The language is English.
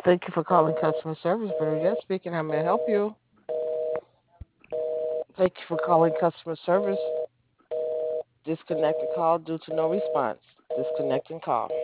Thank you for calling customer service. Bernadette speaking. How may I help you? Thank you for calling customer service. Disconnected call due to no response. Disconnecting call.